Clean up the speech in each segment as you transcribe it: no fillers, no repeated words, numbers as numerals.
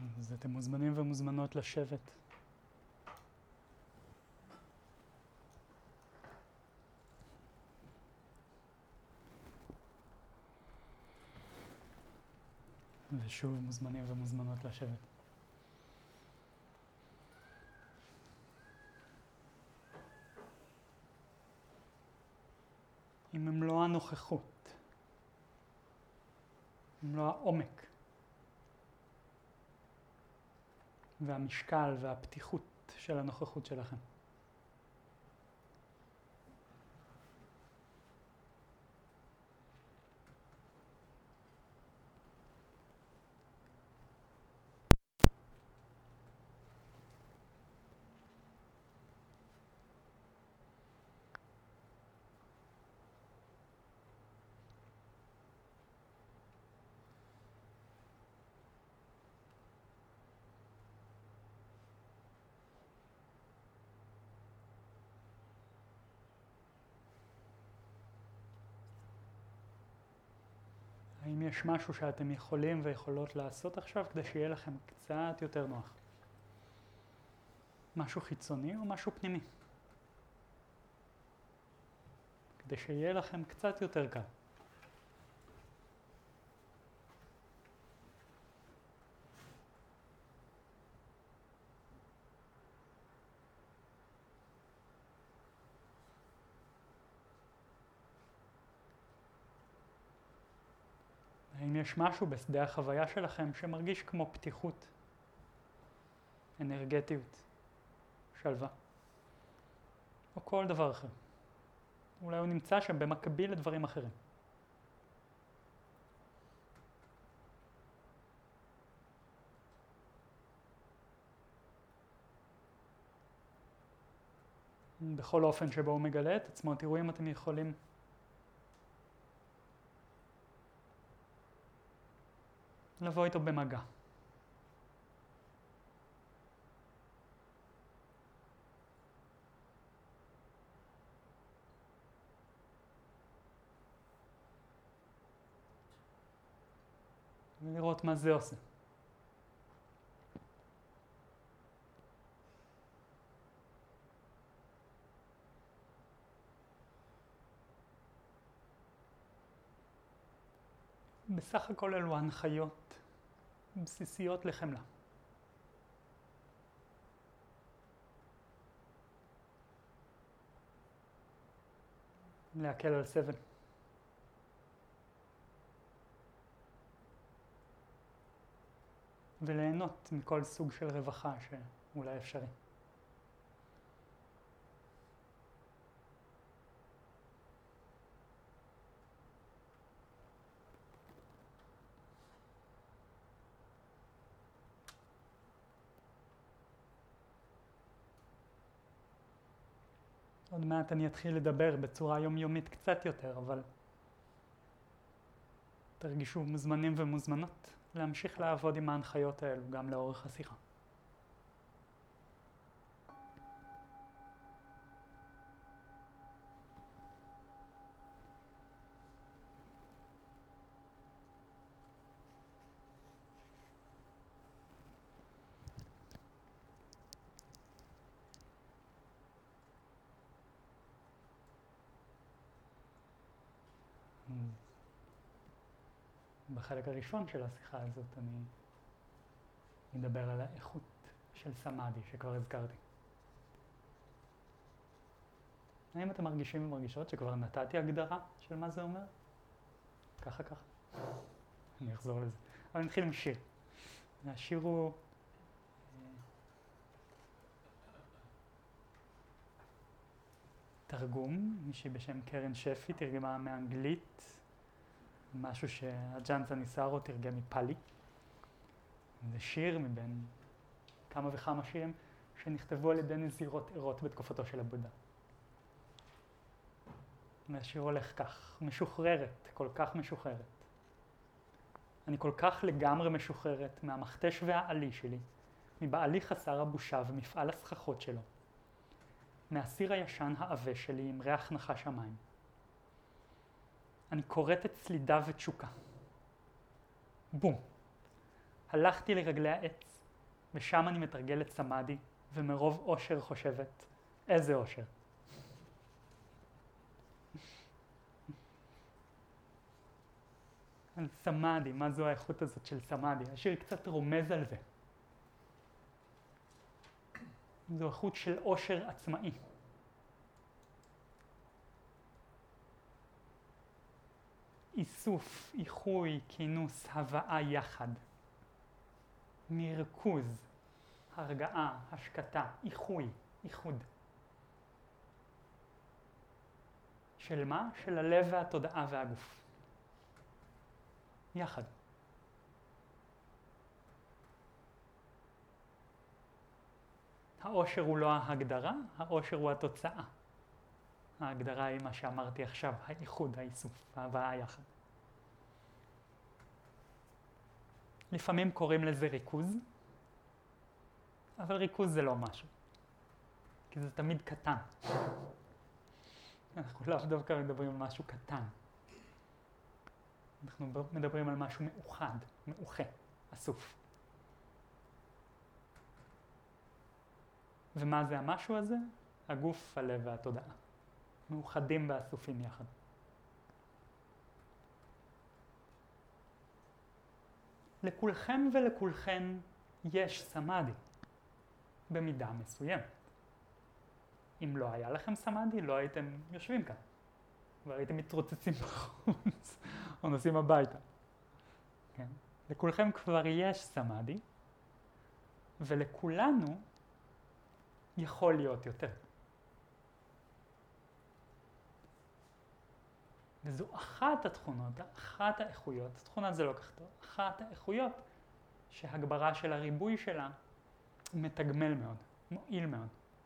אז אתם מוזמנים ומוזמנות לשבת. ושוב מוזמנים ומוזמנות לשבת. עם מלוא הנוכחות, עם מלוא העומק והמשקל והפתיחות של הנוכחות שלכם. האם יש משהו שאתם יכולים ויכולות לעשות עכשיו כדי שיהיה לכם קצת יותר נוח? משהו חיצוני או משהו פנימי? כדי שיהיה לכם קצת יותר קל. האם יש משהו בשדה החוויה שלכם שמרגיש כמו פתיחות, אנרגטיות, שלווה, או כל דבר אחר? אולי הוא נמצא שם במקביל לדברים אחרים. בכל אופן שבו הוא מגלה את עצמו, תראו אם אתם יכולים לבוא איתו במגע. ולראות מה זה עושה. בסך הכל אלו הנחיות בסיסיות לחמלה. להקל על סבל. וליהנות מכל סוג של רווחה שאולי אפשרי. עוד מעט אני אתחיל לדבר בצורה יומיומית קצת יותר, אבל תרגישו מוזמנים ומוזמנות להמשיך לעבוד עם ההנחיות האלו גם לאורך השיחה. בחלק הראשון של השיחה הזאת אני מדבר על האיכות של סמאדי שכבר הזכרתי. האם אתם מרגישים ומרגישות שכבר נתתי הגדרה של מה זה אומר? ככה. אני אחזור לזה. אבל נתחיל עם שיר. השיר הוא תרגום, מישהי בשם קרן שפי תרגמה מאנגלית, משהו שהג'אנטה ניסארו תרגם מפאלי. זה שיר מבין כמה וכמה שירים שנכתבו על ידי נזירות ערות בתקופתו של הבודה. והשיר הולך כך, משוחררת, כל כך משוחררת. אני כל כך לגמרי משוחררת מהמכתש והעלי שלי, מבעלי חסר הבושה ומפעל הסככות שלו, מהסיר הישן העבה שלי עם ריח נחש המים. אני קוראת את סלידה ותשוקה. בום. הלכתי לרגלי העץ, ושם אני מתרגלת סמאדי, ומרוב אושר חושבת, איזה אושר. על סמאדי, מה זו האיכות הזאת של סמאדי? השיר קצת רומז על זה. זו איכות של אושר עצמאי. איסוף, איחוי, כינוס, הבאה יחד. מרכוז, הרגעה, השקטה, איחוי, איחוד. של מה? של הלב והתודעה והגוף. יחד. האושר הוא לא ההגדרה, האושר הוא התוצאה. ההגדרה היא מה שאמרתי עכשיו, האיחוד, האיסוף, ההבאה יחד. לפעמים קוראים לזה ריכוז, אבל ריכוז זה לא משהו, כי זה תמיד קטן. אנחנו לאו דווקא מדברים על משהו קטן. אנחנו מדברים על משהו מאוחד, מאוחה, אסוף. ומה זה המשהו הזה? הגוף, הלב והתודעה. מאוחדים ואסופים יחד. לכולכם ולכולכן יש סמאדי, במידה מסוימת. אם לא היה לכם סמאדי, לא הייתם יושבים כאן, והייתם מתרוצצים בחוץ, או נוסעים הביתה. כן? לכולכם כבר יש סמאדי, ולכולנו יכול להיות יותר. וזו אחת התכונות, אחת האיכויות, תכונה זה לא כך טוב, אחת האיכויות שהגברה של הריבוי שלה מתגמל מאוד, מועיל מאוד.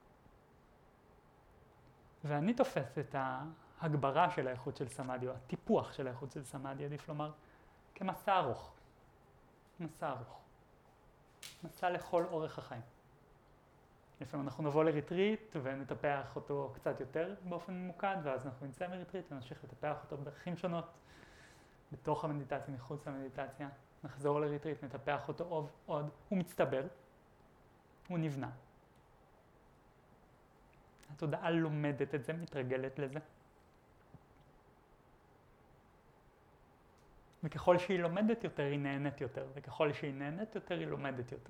ואני תופס את ההגברה של האיכות של סמאדי, או הטיפוח של האיכות של סמאדי, עדיף לומר, כמסע ארוך. מסע ארוך. מסע לכל אורך החיים. לפעמים אנחנו נבוא לריטריט ונטפח אותו קצת יותר באופן ממוקד, ואז אנחנו נצא מריטריט ונמשיך לטפח אותו בדרכים שונות, בתוך המדיטציה, מחוץ למדיטציה. נחזור לריטריט, נטפח אותו עוד, הוא מצטבר, הוא נבנה. התודעה לומדת את זה, מתרגלת לזה. וככל שהיא לומדת יותר, היא נהנית יותר, וככל שהיא נהנית יותר, היא לומדת יותר.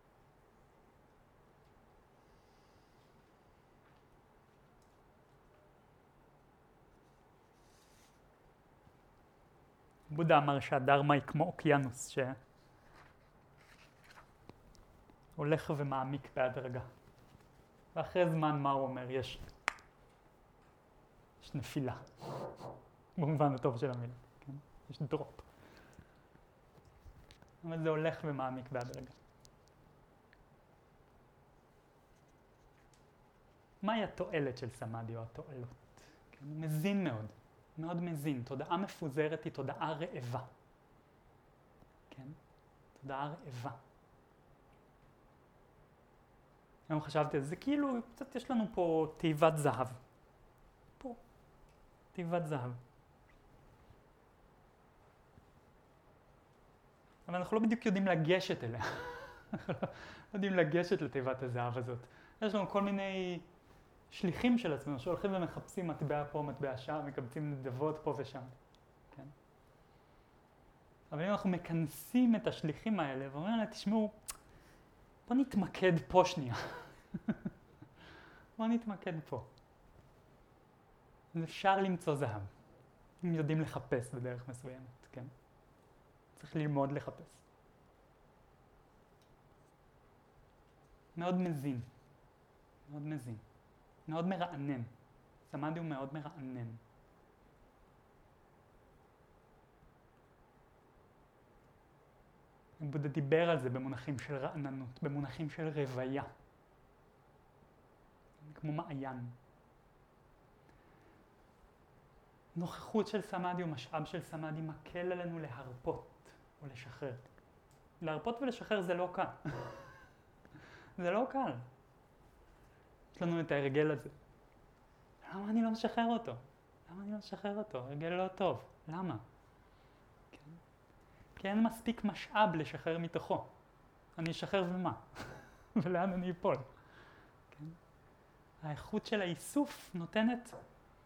בודה אמר שהדרמה היא כמו אוקיינוס שהולך ומעמיק בהדרגה. ואחרי זמן מה הוא אומר? יש נפילה, במובן הטוב של המילה, כן? יש דרופ. אבל זה הולך ומעמיק בהדרגה. מהי התועלת של סמאדי או התועלות? כן? הוא מזין מאוד. מאוד מזין. תודעה מפוזרת היא תודעה רעבה. כן? תודעה רעבה. היום חשבתי, זה כאילו, קצת יש לנו פה תיבת זהב. פה. תיבת זהב. אבל אנחנו לא בדיוק יודעים לגשת אליה. אנחנו לא יודעים לגשת לתיבת הזהב הזאת. יש לנו כל מיני שליחים של עצמנו, שהולכים ומחפשים מטבע פה, מטבע שם, מקבצים נדבות פה ושם. כן? אבל אם אנחנו מכנסים את השליחים האלה ואומרים לה, תשמעו, בוא נתמקד פה שנייה. בוא נתמקד פה. אז אפשר למצוא זהב, אם יודעים לחפש בדרך מסוימת, כן? צריך ללמוד לחפש. מאוד מזין. מאוד מזין. מאוד מרענן. סמאדי הוא מאוד מרענן. בודה דיבר על זה במונחים של רעננות, במונחים של רוויה. כמו מעיין. נוכחות של סמאדי או משאב של סמאדי מקל עלינו להרפות או לשחרר. להרפות ולשחרר זה לא קל. זה לא קל. יש לנו את ההרגל הזה. למה אני לא משחרר אותו? למה אני לא משחרר אותו? הרגל לא טוב. למה? כן? כי אין מספיק משאב לשחרר מתוכו. אני אשחרר ומה? ולאן אני אפול? כן? האיכות של האיסוף נותנת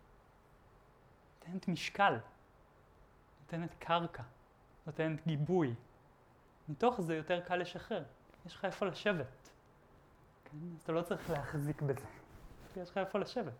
משקל, נותנת קרקע, נותנת גיבוי. מתוך זה יותר קל לשחרר. יש לך איפה לשבת. כן? אז אתה לא צריך להחזיק בזה. יש לך איפה לשבת.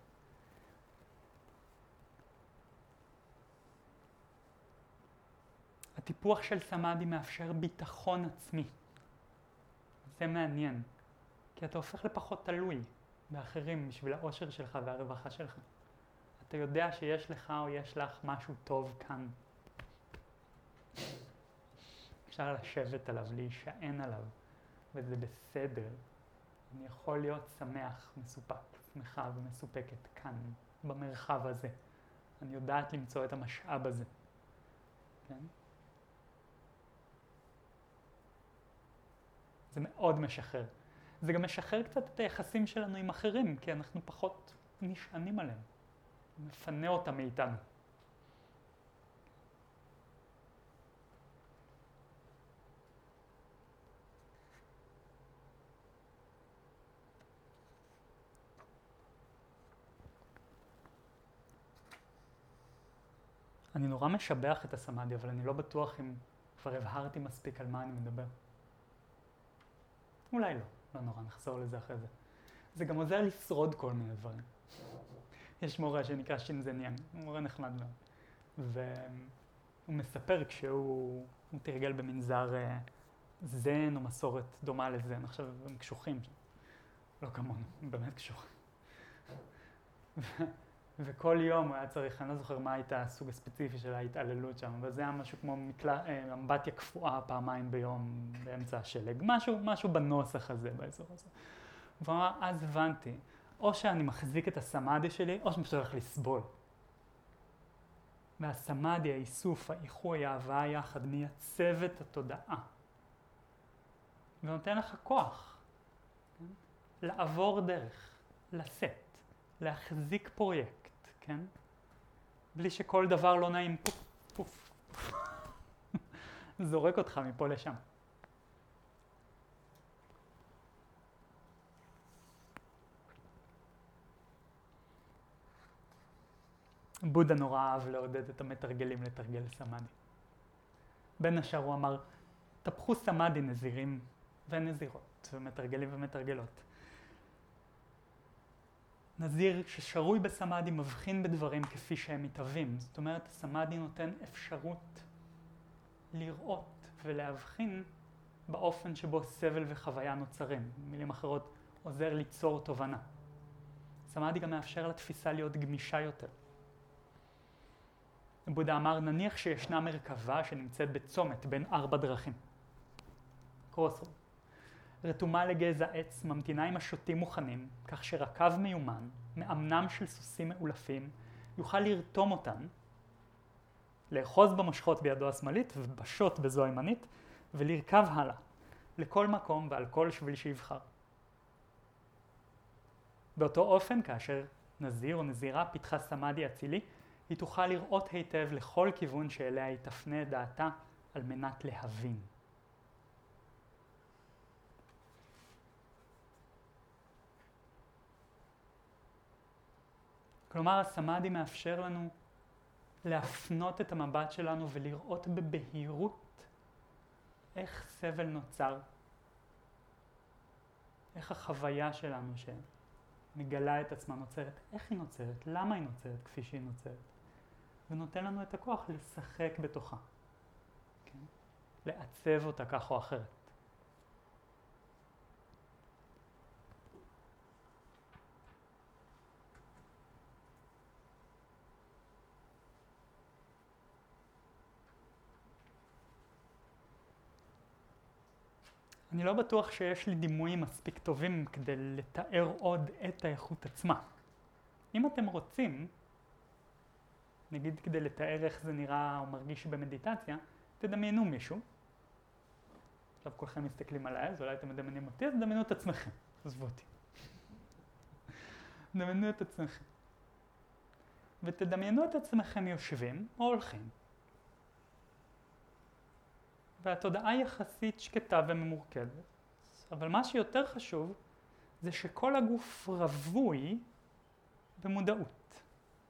הטיפוח של סמאדי מאפשר ביטחון עצמי. זה מעניין, כי אתה הופך לפחות תלוי באחרים בשביל האושר שלך והרווחה שלך. אתה יודע שיש לך או יש לך משהו טוב כאן. אפשר לשבת עליו, להישען עליו, וזה בסדר. אני יכול להיות שמח, מסופק, שמחה ומסופקת כאן, במרחב הזה. אני יודעת למצוא את המשאב הזה. כן? זה מאוד משחרר. זה גם משחרר קצת את היחסים שלנו עם אחרים, כי אנחנו פחות נשענים עליהם. מפנה אותם מאיתנו. אני נורא משבח את הסמאדי, אבל אני לא בטוח אם כבר הבהרתי מספיק על מה אני מדבר. אולי לא, לא נורא, נחזור לזה אחרי זה. זה גם עוזר לשרוד כל מיני דברים. יש מורה שנקרא שינזניאן, הוא מורה נחמד מאוד. והוא מספר כשהוא תרגל במנזר זן או מסורת דומה לזן. עכשיו הם קשוחים שם. לא כמונו, הם באמת קשוחים. וכל יום הוא היה צריך, אני לא זוכר מה הייתה הסוג הספציפי של ההתעללות שם, אבל זה היה משהו כמו אמבטיה קפואה פעמיים ביום באמצע השלג. משהו בנוסח הזה, באזור הזה. והוא אמר, אז הבנתי, או שאני מחזיק את הסמאדי שלי, או שאני פשוט הולך לסבול. והסמאדי, האיסוף, האיחוי, האהבה יחד, מייצב את התודעה. ונותן לך כוח. כן? לעבור דרך, לשאת, להחזיק פרויקט, כן? בלי שכל דבר לא נעים, פוף, פוף, פוף. זורק אותך מפה לשם. בודה נורא אהב לעודד את המתרגלים לתרגל סמאדי. בין השאר הוא אמר, תפחו סמאדי נזירים ונזירות, ומתרגלים ומתרגלות. נזיר ששרוי בסמאדי מבחין בדברים כפי שהם מתהווים. זאת אומרת, הסמאדי נותן אפשרות לראות ולהבחין באופן שבו סבל וחוויה נוצרים. במילים אחרות, עוזר ליצור תובנה. סמאדי גם מאפשר לתפיסה להיות גמישה יותר. בודה אמר, נניח שישנה מרכבה שנמצאת בצומת בין 4 דרכים. קרוסרוד. רתומה לגזע עץ, ממתינה עם השוטים מוכנים, כך שרכב מיומן, מאמנם של סוסים מאולפים, יוכל לרתום אותן, לאחוז במושכות בידו השמאלית ובשוט בזו הימנית, ולרכב הלאה, לכל מקום ועל כל שביל שיבחר. באותו אופן, כאשר נזיר או נזירה פיתחה סמאדי אצילי, היא תוכל לראות היטב לכל כיוון שאליה היא תפנה את דעתה על מנת להבין. כלומר, הסמאדי מאפשר לנו להפנות את המבט שלנו ולראות בבהירות איך סבל נוצר, איך החוויה שלנו שמגלה את עצמה נוצרת, איך היא נוצרת, למה היא נוצרת כפי שהיא נוצרת, ונותן לנו את הכוח לשחק בתוכה, כן? לעצב אותה כך או אחרת. אני לא בטוח שיש לי דימויים מספיק טובים כדי לתאר עוד את האיכות עצמה. אם אתם רוצים, נגיד כדי לתאר איך זה נראה או מרגיש במדיטציה, תדמיינו מישהו. עכשיו כולכם מסתכלים עליי, אז אולי אתם מדמיינים אותי, אז דמיינו את עצמכם. עזבו אותי. דמיינו את עצמכם. ותדמיינו את עצמכם יושבים או הולכים והתודעה יחסית שקטה וממורכבת. אבל מה שיותר חשוב זה שכל הגוף רווי במודעות.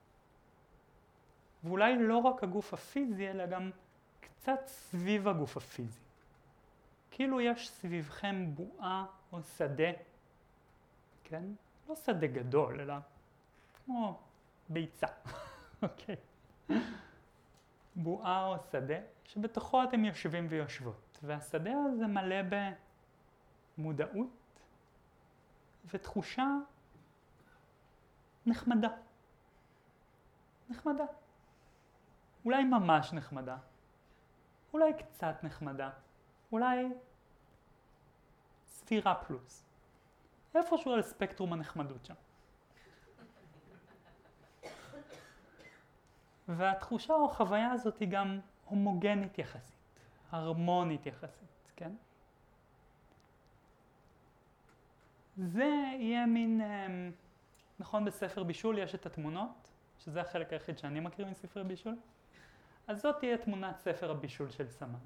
ואולי לא רק הגוף הפיזי, אלא גם קצת סביב הגוף הפיזי. כאילו יש סביבכם בועה או שדה, כן? לא שדה גדול, אלא כמו ביצה, אוקיי? בועה או שדה, שבתוכו אתם יושבים ויושבות. והשדה הזה מלא במודעות ותחושה נחמדה. נחמדה. אולי ממש נחמדה. אולי קצת נחמדה. אולי ספירה פלוס. איפשהו על ספקטרום הנחמדות שם. והתחושה או החוויה הזאת היא גם הומוגנית יחסית, הרמונית יחסית, כן? זה יהיה מין, נכון בספר בישול יש את התמונות, שזה החלק היחיד שאני מכיר מספר בישול, אז זאת תהיה תמונת ספר הבישול של סמאדי.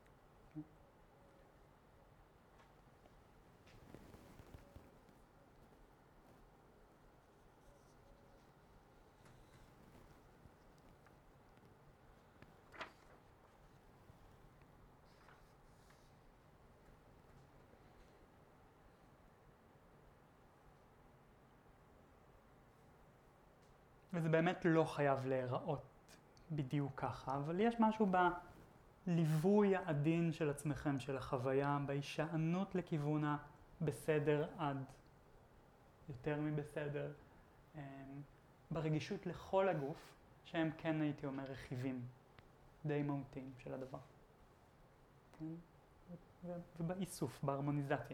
וזה באמת לא חייב להיראות בדיוק ככה, אבל יש משהו בליווי העדין של עצמכם, של החוויה, בהישענות לכיוון הבסדר עד יותר מבסדר, ברגישות לכל הגוף, שהם כן הייתי אומר רכיבים די מהותיים של הדבר. כן? ובאיסוף, בהרמוניזציה.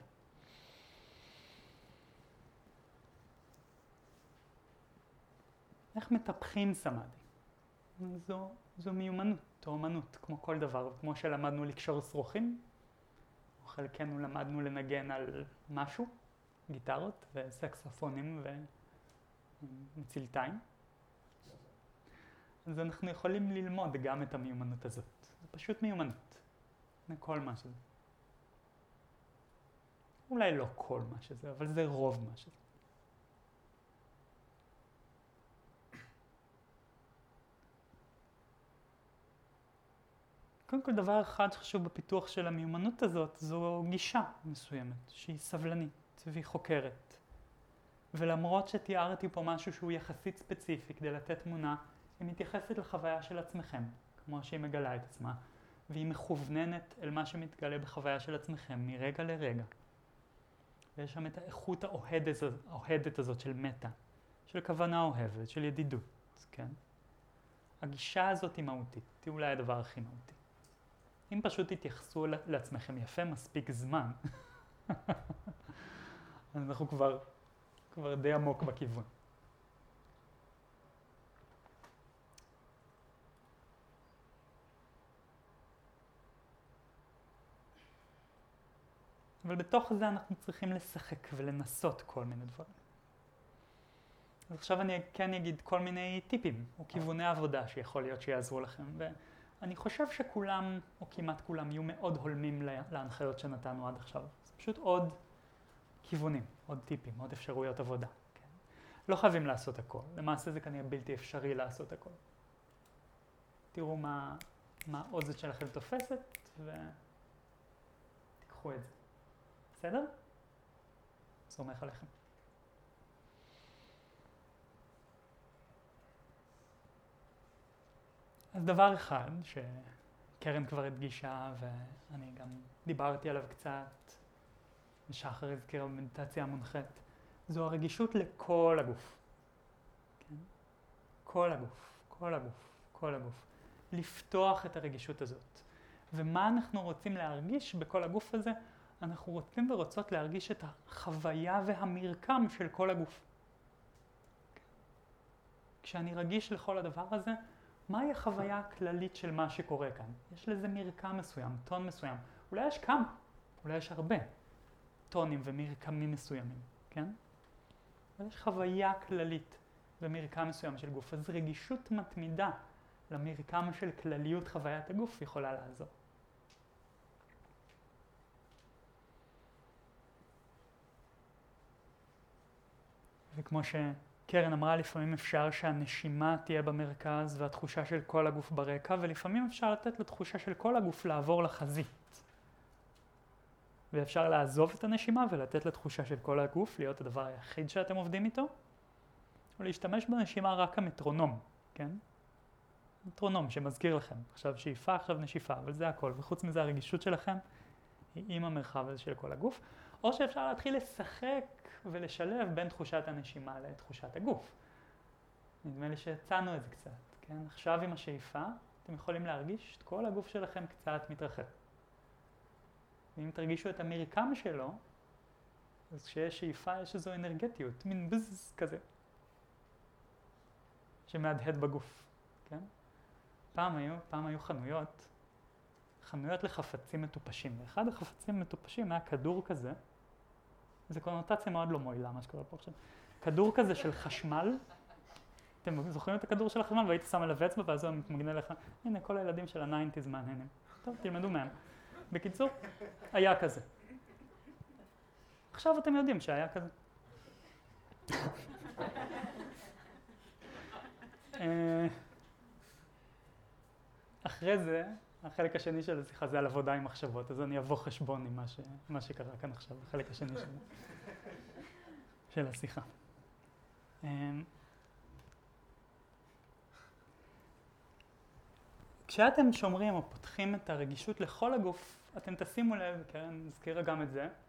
איך מטפחים סמאדי? זו מיומנות או אמנות, כמו כל דבר. כמו שלמדנו לקשור שרוכים, או חלקנו למדנו לנגן על משהו, גיטרות וסקסופונים ומצלתיים. אז אנחנו יכולים ללמוד גם את המיומנות הזאת. זה פשוט מיומנות, מכל מה שזה. אולי לא כל מה שזה, אבל זה רוב מה שזה. קודם כל דבר אחד שחשוב בפיתוח של המיומנות הזאת זו גישה מסוימת שהיא סבלנית והיא חוקרת. ולמרות שתיארתי פה משהו שהוא יחסית ספציפי כדי לתת תמונה, היא מתייחסת לחוויה של עצמכם, כמו שהיא מגלה את עצמה, והיא מכווננת אל מה שמתגלה בחוויה של עצמכם מרגע לרגע. ויש שם את האיכות האוהדת הזאת של מטה, של כוונה אוהבת, של ידידות, כן? הגישה הזאת היא מהותית, היא אולי הדבר הכי מהותי. אם פשוט תתייחסו לעצמכם יפה מספיק זמן, אז אנחנו כבר די עמוק בכיוון. אבל בתוך זה אנחנו צריכים לשחק ולנסות כל מיני דברים. אז עכשיו אני כן אגיד כל מיני טיפים או כיווני עבודה שיכול להיות שיעזרו לכם. ואני חושב שכולם, או כמעט כולם, יהיו מאוד הולמים להנחיות שנתנו עד עכשיו. זה פשוט עוד כיוונים, עוד טיפים, עוד אפשרויות עבודה. כן? לא חייבים לעשות הכל. למעשה זה כנראה בלתי אפשרי לעשות הכל. תראו מה האוזן שלכם תופסת ותיקחו את זה. בסדר? סומך עליכם. אז דבר אחד שקרן כבר הדגישה ואני גם דיברתי עליו קצת, ושחר הזכירה במדיטציה המונחית, זו הרגישות לכל הגוף. כן? כל הגוף, כל הגוף, כל הגוף. לפתוח את הרגישות הזאת. ומה אנחנו רוצים להרגיש בכל הגוף הזה? אנחנו רוצים ורוצות להרגיש את החוויה והמרקם של כל הגוף. כשאני רגיש לכל הדבר הזה, מהי החוויה הכללית של מה שקורה כאן? יש לזה מרקם מסוים, טון מסוים. אולי יש כמה, אולי יש הרבה טונים ומרקמים מסוימים, כן? אבל יש חוויה כללית ומרקם מסוים של גוף. אז רגישות מתמידה למרקם של כלליות חוויית הגוף יכולה לעזור. וכמו שקרן אמרה, לפעמים אפשר שהנשימה תהיה במרכז והתחושה של כל הגוף ברקע, ולפעמים אפשר לתת לתחושה של כל הגוף לעבור לחזית. ואפשר לעזוב את הנשימה ולתת לתחושה של כל הגוף להיות הדבר היחיד שאתם עובדים איתו, או להשתמש בנשימה רק כמטרונום, כן? מטרונום שמזכיר לכם, עכשיו שאיפה, עכשיו נשיפה, אבל זה הכל, וחוץ מזה הרגישות שלכם היא עם המרחב הזה של כל הגוף, או שאפשר להתחיל לשחק ולשלב בין תחושת הנשימה לתחושת הגוף. נדמה לי שהצענו את זה קצת, כן? עכשיו עם השאיפה אתם יכולים להרגיש את כל הגוף שלכם קצת מתרחב. ואם תרגישו את המרקם שלו, אז כשיש שאיפה יש איזו אנרגטיות, מין בזז כזה, שמהדהד בגוף, כן? פעם היו חנויות לחפצים מטופשים, ואחד החפצים המטופשים היה כדור כזה, זו קונוטציה מאוד לא מועילה מה שקורה פה עכשיו, כדור כזה של חשמל, אתם זוכרים את הכדור של החשמל והייתי שם עליו אצבע ואז הוא מתמגנה לך, הנה כל הילדים של ה-90s מהנהנים, טוב תלמדו מהם. בקיצור, היה כזה. עכשיו אתם יודעים שהיה כזה. אחרי זה, החלק השני של השיחה זה על עבודה עם מחשבות, אז אני אבוא חשבון עם מה שקרה כאן עכשיו, החלק השני של השיחה. כשאתם שומרים או פותחים את הרגישות לכל הגוף, אתם תשימו לב, קרן הזכירה גם את זה,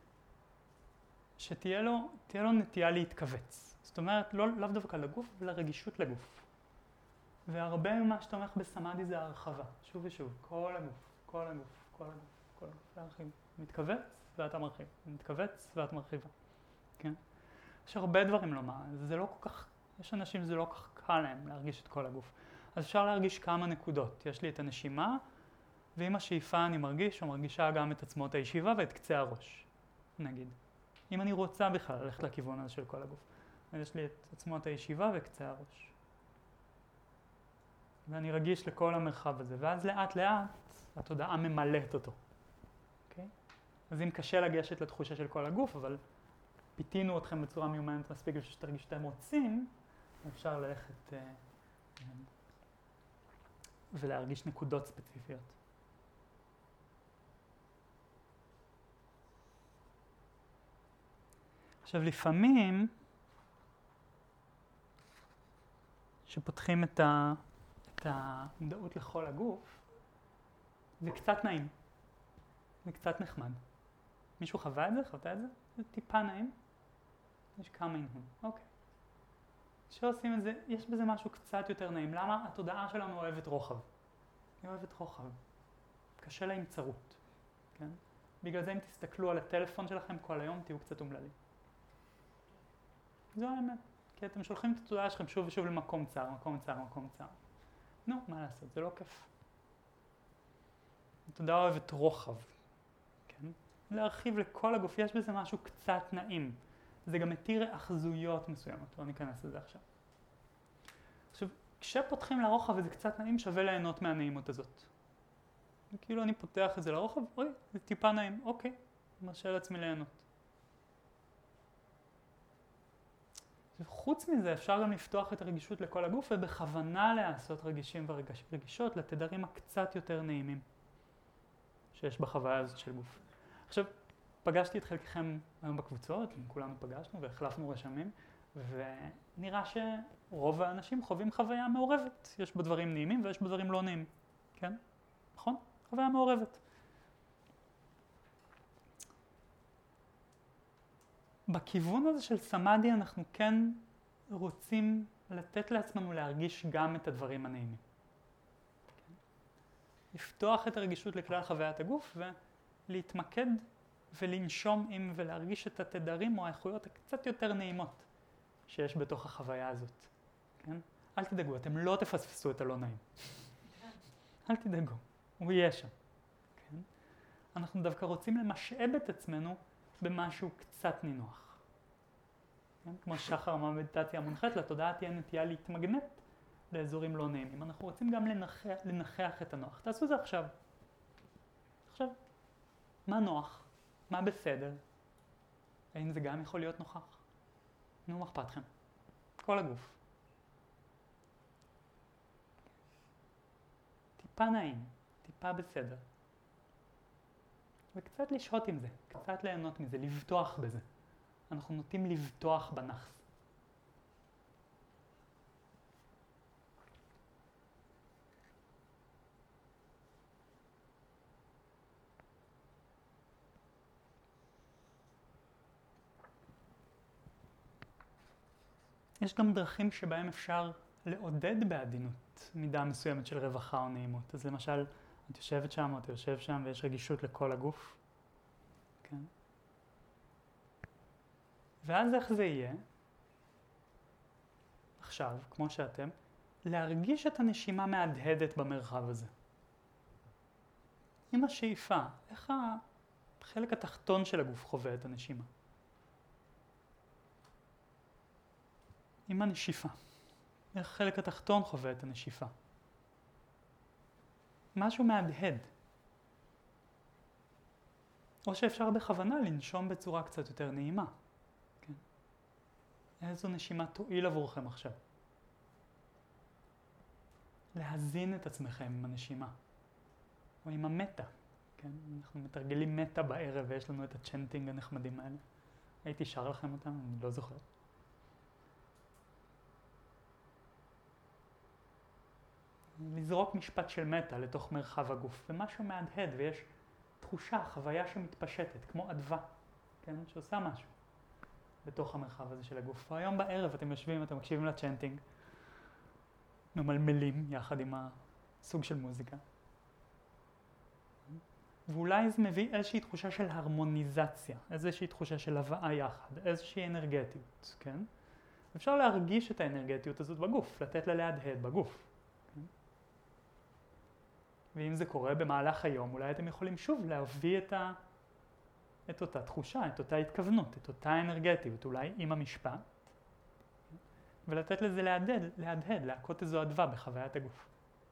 שתהיה לו נטייה להתכווץ. זאת אומרת, לאו דווקא לגוף, אלא רגישות לגוף. והרבה ממה שתומך בסמאדי זה הרחבה. שוב ושוב, כל הגוף. להרחיב. מתכווץ ואתה מרחיב. מתכווץ ואת מרחיבה. כן? יש הרבה דברים לומר. זה לא כל כך, יש אנשים שזה לא כל כך קל להם להרגיש את כל הגוף. אז אפשר להרגיש כמה נקודות. יש לי את הנשימה, ועם השאיפה אני מרגיש או מרגישה גם את עצמות הישיבה ואת קצה הראש, נגיד. אם אני רוצה בכלל ללכת לכיוון הזה של כל הגוף. אז יש לי את עצמות הישיבה וקצה הראש. ואני רגיש לכל המרחב הזה, ואז לאט לאט התודעה ממלאת אותו. אוקיי? אז אם קשה לגשת לתחושה של כל הגוף, אבל פיתינו אתכם בצורה מיומנת מספיק בשביל שתרגישו שאתם רוצים, אפשר ללכת ולהרגיש נקודות ספציפיות. עכשיו לפעמים שפותחים את המודעות לכל הגוף, זה קצת נעים, זה קצת נחמד. מישהו חווה את זה? חווה את זה? זה טיפה נעים. יש כמה הנהון. אוקיי. כשעושים את זה, יש בזה משהו קצת יותר נעים. למה? התודעה שלנו אוהבת רוחב. היא אוהבת רוחב. קשה לה עם צרות. כן? בגלל זה אם תסתכלו על הטלפון שלכם כל היום, תהיו קצת אומללים. זו האמת. כי אתם שולחים את התודעה שלכם שוב ושוב למקום צר, מקום צר. נו, מה לעשות? זה לא כיף. התודעה אוהבת רוחב. כן? להרחיב לכל הגוף, יש בזה משהו קצת נעים. זה גם מתיר אחזויות מסוימות, לא ניכנס לזה עכשיו. עכשיו, כשפותחים לרוחב וזה קצת נעים, שווה ליהנות מהנעימות הזאת. כאילו אני פותח את זה לרוחב, אוי, זה טיפה נעים, אוקיי, מרשה לעצמי ליהנות. חוץ מזה, אפשר גם לפתוח את הרגישות לכל הגוף, ובכוונה לעשות רגישים ורגישות לתדרים הקצת יותר נעימים שיש בחוויה הזאת של גוף. עכשיו, פגשתי את חלקכם היום בקבוצות, כולנו פגשנו והחלפנו רשמים, ונראה שרוב האנשים חווים חוויה מעורבת. יש בה דברים נעימים ויש בה דברים לא נעימים, כן? נכון? חוויה מעורבת. בכיוון הזה של סמאדי אנחנו כן רוצים לתת לעצמנו להרגיש גם את הדברים הנעימים. כן? לפתוח את הרגישות לכלל חוויית הגוף ולהתמקד ולנשום עם ולהרגיש את התדרים או האיכויות הקצת יותר נעימות שיש בתוך החוויה הזאת. כן? אל תדאגו, אתם לא תפספסו את הלא נעים. אל תדאגו, הוא יהיה שם. כן? אנחנו דווקא רוצים למשאב את עצמנו במשהו קצת נינוח. כן? כמו שחר אמר במדיטציה המונחית, לתודעה תהיה נטייה להתמגנט לאזורים לא נעימים. אנחנו רוצים גם לנחח את הנוח. תעשו את זה עכשיו. עכשיו, מה נוח? מה בסדר? האם זה גם יכול להיות נוכח? נו, מה אכפת לכם? כל הגוף. טיפה נעים, טיפה בסדר. וקצת לשהות עם זה, קצת ליהנות מזה, לבטוח בזה. אנחנו נוטים לבטוח בנחס. יש גם דרכים שבהם אפשר לעודד בעדינות מידה מסוימת של רווחה או נעימות. אז למשל, את יושבת שם או אתה יושב שם ויש רגישות לכל הגוף. כן? ואז איך זה יהיה? עכשיו, כמו שאתם, להרגיש את הנשימה מהדהדת במרחב הזה. עם השאיפה, איך החלק התחתון של הגוף חווה את הנשימה? עם הנשיפה. איך החלק התחתון חווה את הנשיפה? משהו מהדהד. או שאפשר בכוונה לנשום בצורה קצת יותר נעימה. כן? איזו נשימה תועיל עבורכם עכשיו? להזין את עצמכם עם הנשימה. או עם המטה. כן? אנחנו מתרגלים מטה בערב ויש לנו את הצ'נטינג הנחמדים האלה. הייתי שר לכם אותם, אני לא זוכר. לזרוק משפט של מטה לתוך מרחב הגוף, ומשהו מהדהד, ויש תחושה, חוויה שמתפשטת, כמו אדווה, כן? שעושה משהו בתוך המרחב הזה של הגוף. והיום בערב אתם יושבים, אתם מקשיבים לצ'נטינג, ממלמלים יחד עם הסוג של מוזיקה. ואולי זה מביא איזושהי תחושה של הרמוניזציה, איזושהי תחושה של הבאה יחד, איזושהי אנרגטיות, כן? אפשר להרגיש את האנרגטיות הזאת בגוף, לתת לה להדהד בגוף. ואם זה קורה במהלך היום, אולי אתם יכולים שוב להביא את אותה תחושה, את אותה התכוונות, את אותה אנרגטיות, אולי עם המשפט, ולתת לזה להדהד, להכות איזו אדווה בחוויית הגוף.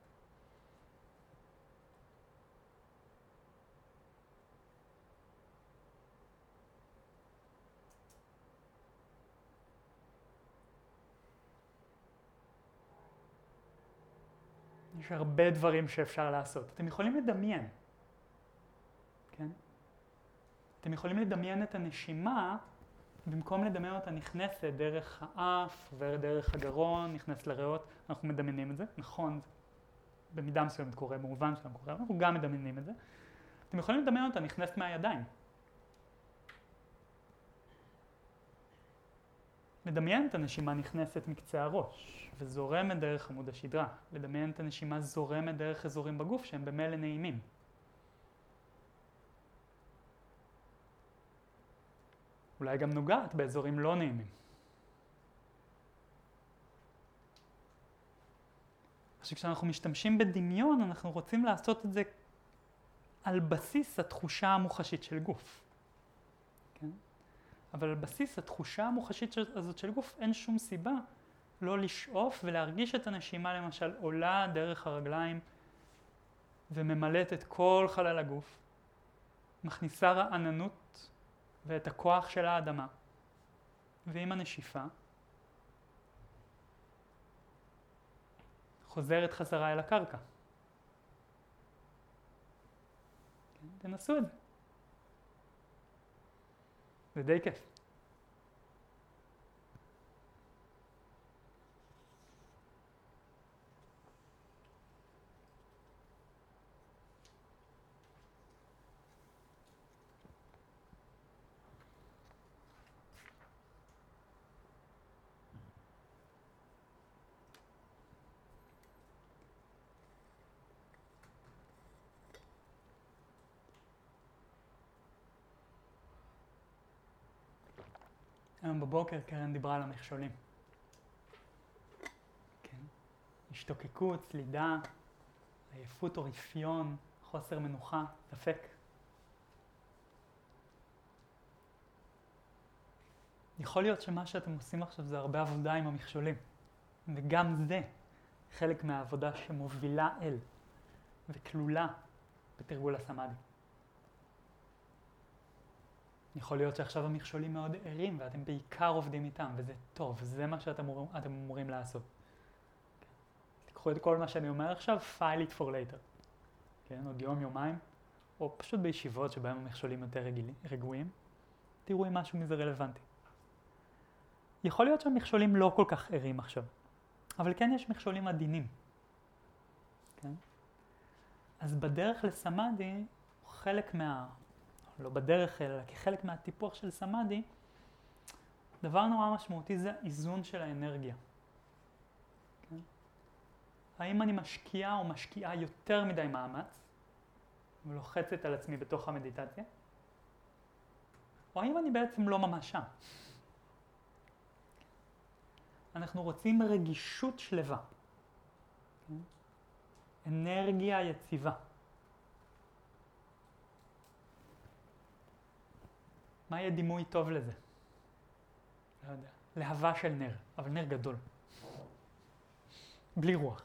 יש הרבה דברים שאפשר לעשות. אתם יכולים לדמיין, כן? אתם יכולים לדמיין את הנשימה, במקום לדמיין אותה נכנסת דרך האף, ודרך הגרון, נכנסת לריאות, אנחנו מדמיינים את זה, נכון, במידה מסוימת קורה, במובן שלנו קורה, אנחנו גם מדמיינים את זה. אתם יכולים לדמיין אותה נכנסת מהידיים. לדמיין את הנשימה נכנסת מקצה הראש. וזורמת דרך עמוד השדרה. לדמיין את הנשימה זורמת דרך אזורים בגוף שהם במילא נעימים. אולי גם נוגעת באזורים לא נעימים. עכשיו כשאנחנו משתמשים בדמיון, אנחנו רוצים לעשות את זה על בסיס התחושה המוחשית של גוף. כן? אבל על בסיס התחושה המוחשית הזאת של גוף אין שום סיבה לא לשאוף ולהרגיש את הנשימה למשל עולה דרך הרגליים וממלאת את כל חלל הגוף, מכניסה רעננות ואת הכוח של האדמה, ועם הנשיפה חוזרת חזרה אל הקרקע. תנסו את זה. זה די כיף. היום בבוקר קרן דיברה על המכשולים. כן. השתוקקות, סלידה, עייפות או רפיון, חוסר מנוחה, דפק. יכול להיות שמה שאתם עושים עכשיו זה הרבה עבודה עם המכשולים. וגם זה חלק מהעבודה שמובילה אל וכלולה בתרגול הסמאדי. יכול להיות שעכשיו המכשולים מאוד ערים ואתם בעיקר עובדים איתם, וזה טוב, זה מה שאתם אמורים לעשות. תיקחו את כל מה שאני אומר עכשיו, file it for later. כן, עוד יום, יומיים, או פשוט בישיבות שבהם המכשולים יותר רגועים, תראו אם משהו מזה רלוונטי. יכול להיות שהמכשולים לא כל כך ערים עכשיו, אבל כן יש מכשולים עדינים. כן? אז בדרך לסמאדי, חלק לא בדרך אלא כחלק מהטיפוח של סמאדי, דבר נורא משמעותי זה האיזון של האנרגיה. כן? האם אני משקיעה או משקיעה יותר מדי מאמץ, ולוחצת על עצמי בתוך המדיטציה, או האם אני בעצם לא ממש שם. אנחנו רוצים רגישות שלווה, כן? אנרגיה יציבה. מה יהיה דימוי טוב לזה? לא יודע. להבה של נר, אבל נר גדול. בלי רוח.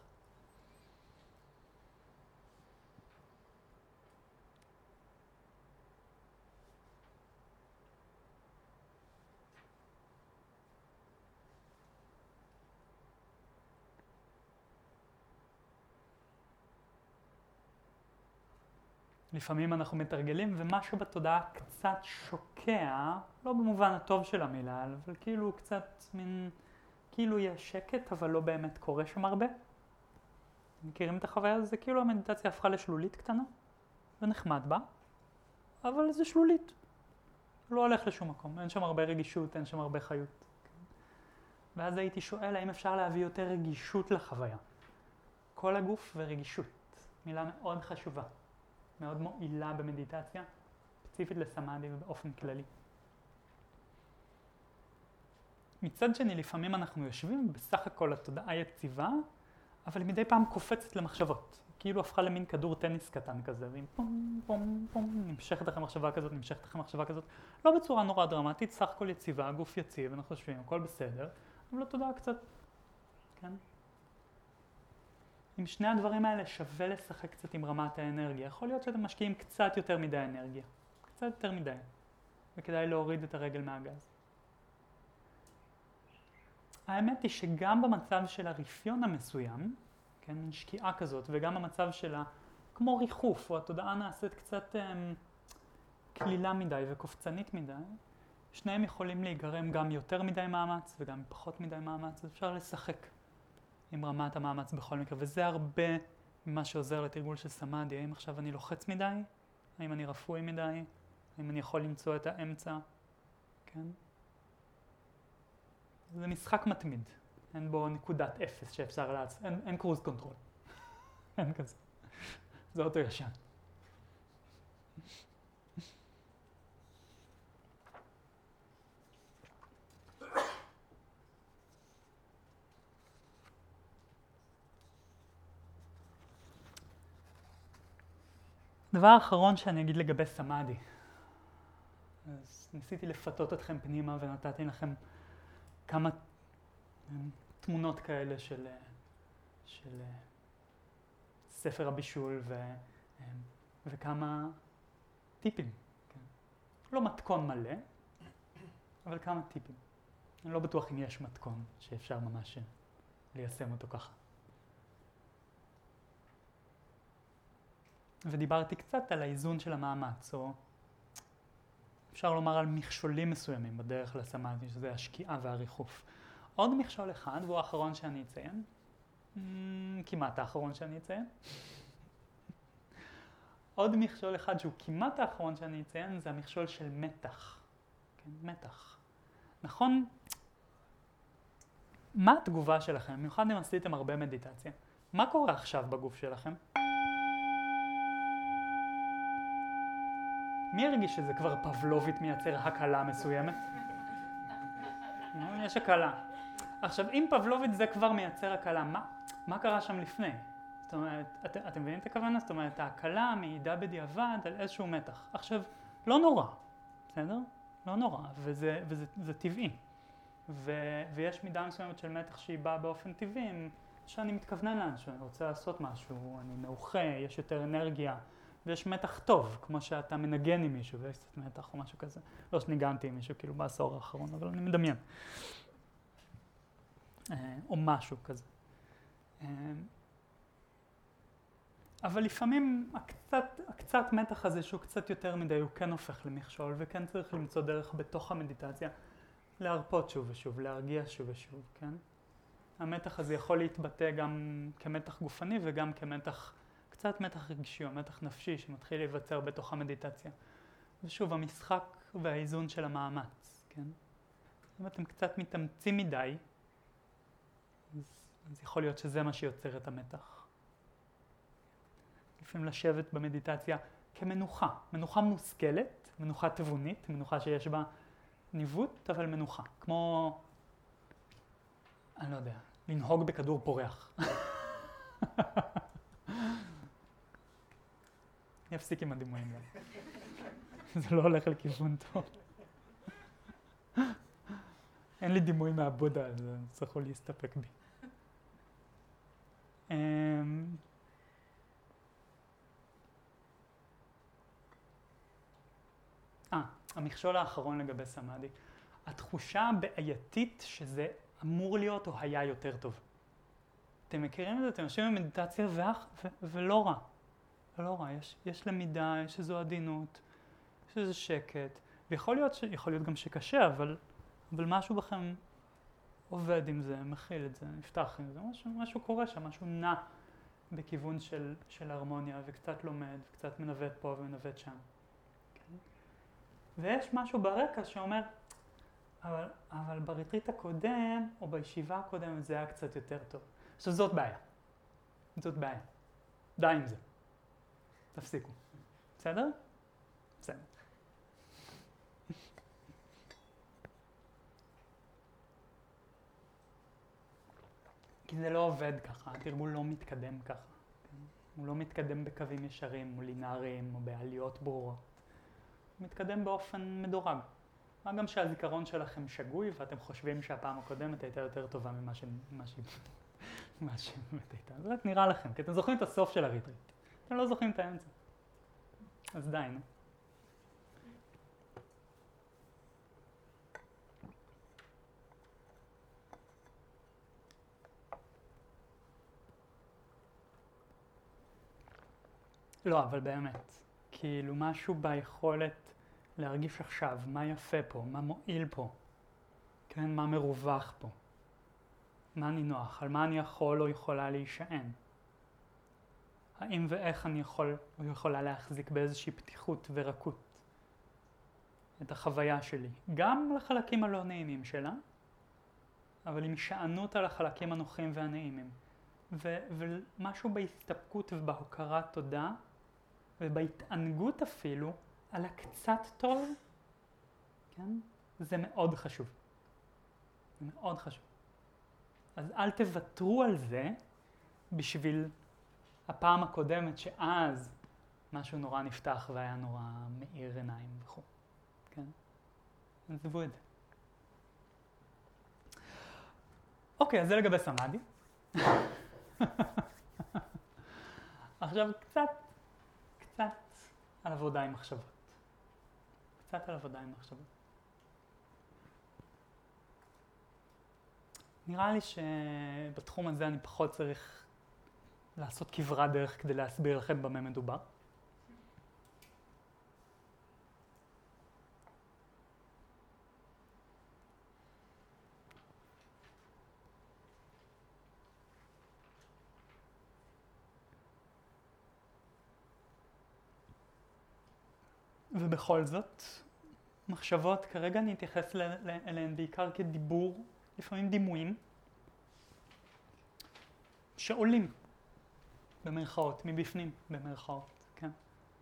לפעמים אנחנו מתרגלים ומשהו בתודעה קצת שוקע, לא במובן הטוב של המילה, אבל כאילו קצת מין, כאילו יש שקט אבל לא באמת קורה שם הרבה. מכירים את החוויה הזו? זה כאילו המדיטציה הפכה לשלולית קטנה, ונחמד בה, אבל זה שלולית. לא הולך לשום מקום, אין שם הרבה רגישות, אין שם הרבה חיות. ואז הייתי שואל האם אפשר להביא יותר רגישות לחוויה. כל הגוף ורגישות, מילה מאוד חשובה. מאוד מועילה במדיטציה, ספציפית לסמאדי ובאופן כללי. מצד שני, לפעמים אנחנו יושבים, בסך הכל התודעה יציבה, אבל מדי פעם קופצת למחשבות. כאילו הפכה למין כדור טניס קטן כזה, ועם פום פום פום, נמשכת לכם מחשבה כזאת, נמשכת לכם מחשבה כזאת. לא בצורה נורא דרמטית, סך הכל יציבה, הגוף יציב, אנחנו חושבים, הכל בסדר, אבל התודעה קצת, כן? עם שני הדברים האלה שווה לשחק קצת עם רמת האנרגיה. יכול להיות שאתם משקיעים קצת יותר מדי אנרגיה. קצת יותר מדי. וכדאי להוריד את הרגל מהגז. האמת היא שגם במצב של הרפיון המסוים, כן, שקיעה כזאת, וגם במצב שלה, כמו ריחוף, או התודעה נעשית קצת כלילה מדי וקופצנית מדי, שניהם יכולים להיגרם גם יותר מדי מאמץ וגם פחות מדי מאמץ, אז אפשר לשחק עם רמת המאמץ בכל מקרה, וזה הרבה ממה שעוזר לתרגול של סמאדי. האם עכשיו אני לוחץ מדי? האם אני רפוי מדי? האם אני יכול למצוא את האמצע? כן? זה משחק מתמיד. אין בו נקודת אפס שאפשר לעשות. אין קרוז קונטרול. אין כזה. זה אוטו ישן. דבר האחרון שאני אגיד לגבי סמאדי. אז ניסיתי לפתות אתכם פנימה ונתתי לכם כמה תמונות כאלה של ספר הבישול וכמה טיפים. כן. לא מתכון מלא, אבל כמה טיפים. אני לא בטוח אם יש מתכון שאפשר ממש ליישם אותו ככה. ודיברתי קצת על האיזון של המאמץ, או אפשר לומר על מכשולים מסוימים בדרך לסמאדי, שזה השקיעה והריחוף. עוד מכשול אחד, והוא האחרון שאני אציין, כמעט האחרון שאני אציין. עוד מכשול אחד שהוא כמעט האחרון שאני אציין, זה המכשול של מתח. כן, מתח. נכון? מה התגובה שלכם? במיוחד אם עשיתם הרבה מדיטציה. מה קורה עכשיו בגוף שלכם? מי הרגיש שזה כבר פבלובית מייצר הקלה מסוימת? יש הקלה. עכשיו, אם פבלובית זה כבר מייצר הקלה, מה קרה שם לפני? זאת אומרת, אתם מבינים את הכוונה? זאת אומרת, ההקלה מעידה בדיעבד על איזשהו מתח. עכשיו, לא נורא, בסדר? לא נורא, וזה טבעי. ויש מידה מסוימת של מתח שהיא באה באופן טבעי, שאני מתכוונן לאן, שאני רוצה לעשות משהו, אני מאוחה, יש יותר אנרגיה, ויש מתח טוב, כמו שאתה מנגן עם מישהו, ויש קצת מתח או משהו כזה. לא שניגנתי עם מישהו כאילו בעשור האחרון, אבל אני מדמיין. או משהו כזה. אבל לפעמים הקצת מתח הזה שהוא קצת יותר מדי, הוא כן הופך למכשול, וכן צריך למצוא דרך בתוך המדיטציה להרפות שוב ושוב, להרגיע שוב ושוב, כן? המתח הזה יכול להתבטא גם כמתח גופני וגם כמתח, קצת מתח רגשי או מתח נפשי שמתחיל להיווצר בתוך המדיטציה. ושוב, המשחק והאיזון של המאמץ, כן? אם אתם קצת מתאמצים מדי, אז יכול להיות שזה מה שיוצר את המתח. לפעמים לשבת במדיטציה כמנוחה, מנוחה מושכלת, מנוחה תבונית, מנוחה שיש בה ניווט, אבל מנוחה. כמו, אני לא יודע, לנהוג בכדור פורח. אני אפסיק עם הדימויים האלה. זה לא הולך לכיוון טוב. אין לי דימוי מהבודה, אז צריכו להסתפק בי. המכשול האחרון לגבי סמאדי. התחושה הבעייתית שזה אמור להיות או היה יותר טוב. אתם מכירים את זה? אתם יושבים במדיטציה ולא רע. ולא רע. יש למידה, יש איזו עדינות, יש איזה שקט. ויכול להיות גם שקשה, אבל משהו בכם עובד עם זה, מכיל את זה, נפתח עם זה. משהו קורה שם, משהו נע בכיוון של הרמוניה, וקצת לומד, וקצת מנווט פה ומנווט שם. ויש משהו ברקע שאומר, אבל בריטריט הקודם, או בישיבה הקודמת, זה היה קצת יותר טוב. עכשיו זאת בעיה. זאת בעיה. די עם זה. תפסיקו. בסדר? בסדר. כי זה לא עובד ככה, התרגול לא מתקדם ככה. הוא לא מתקדם בקווים ישרים, או לינאריים, או בעליות ברורות. הוא מתקדם באופן מדורג. מה גם שהזיכרון שלכם שגוי, ואתם חושבים שהפעם הקודמת הייתה יותר טובה ממה שבאמת הייתה. זה רק נראה לכם, כי אתם זוכרים את הסוף של הריטריט. אתם לא זוכרים את האמצע. אז די, נו. לא, אבל באמת. כאילו משהו ביכולת להרגיש עכשיו מה יפה פה, מה מועיל פה, כן? מה מרווח פה, מה נינוח, על מה אני יכול או יכולה להישען. האם ואיך אני יכול או יכולה להחזיק באיזושהי פתיחות ורקות את החוויה שלי, גם לחלקים הלא נעימים שלה, אבל עם שענות על החלקים הנוחים והנעימים. ומשהו בהסתפקות ובהוקרת תודה, ובהתענגות אפילו, על הקצת טוב, כן? זה מאוד חשוב. זה מאוד חשוב. אז אל תוותרו על זה בשביל הפעם הקודמת שאז משהו נורא נפתח והיה נורא מאיר עיניים וכו'. כן? עזבו את זה. אוקיי, אז זה לגבי סמאדי. עכשיו קצת על עבודה עם מחשבות. קצת על עבודה עם מחשבות. נראה לי שבתחום הזה אני פחות צריך לעשות כברת דרך כדי להסביר לכם במה מדובר. ובכל זאת, מחשבות, כרגע אני אתייחס אליהן בעיקר כדיבור, לפעמים דימויים, שעולים במרכאות, מבפנים במרכאות, כן?